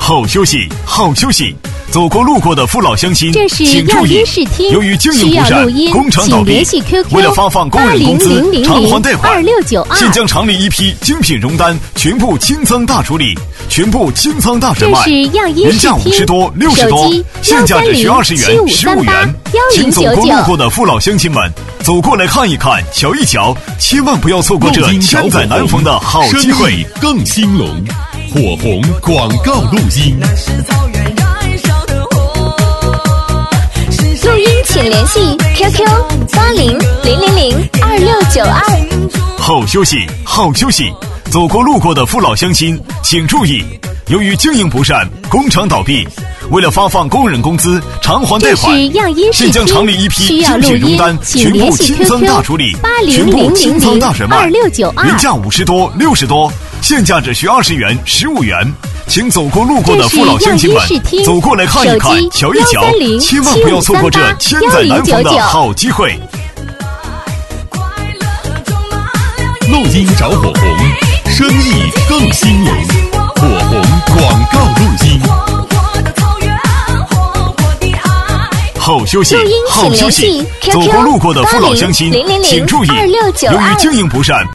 好休息，好休息。走过路过的父老乡亲， 这是请注意，由于经营不善，工厂倒闭，为了发放工人工资、偿还贷款，现将厂里一批精品荣单全部清仓大处理，全部清仓大甩卖，原价50多、60多，现价只需20元、15元。请走过路过的父老乡亲们，走过来看一看、瞧一瞧，千万不要错过这千载难逢的好机会。 更兴隆，火红广告录音。 录音请联系 QQ8000022692。 好休息，好休息。走过路过的父老乡亲，请注意，由于经营不善，工厂倒闭，为了发放工人工资、偿还贷款，现将厂里一批精品荣单全部清仓大处理，全部清仓大甩卖，原价50多、60多，现价只需20元、15元。请走过路过的父老乡亲们，走过来看一看、瞧一瞧，千万不要错过这千载难逢的好机会。 录音找火红，生意更兴隆，火红广告录音。 好休息，好休息。走过路过的父老乡亲，请注意，由于经营不善。